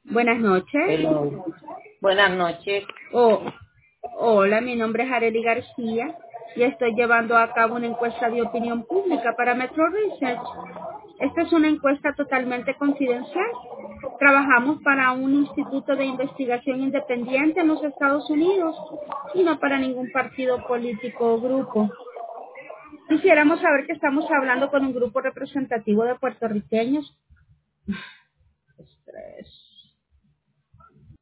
Buenas noches. Hello. Buenas noches. Oh, hola, mi nombre es Arely García y estoy llevando a cabo una encuesta de opinión pública para Metro Research. Esta es una encuesta totalmente confidencial. Trabajamos para un instituto de investigación independiente en los Estados Unidos y no para ningún partido político o grupo. Quisiéramos saber que estamos hablando con un grupo representativo de puertorriqueños. Estrés.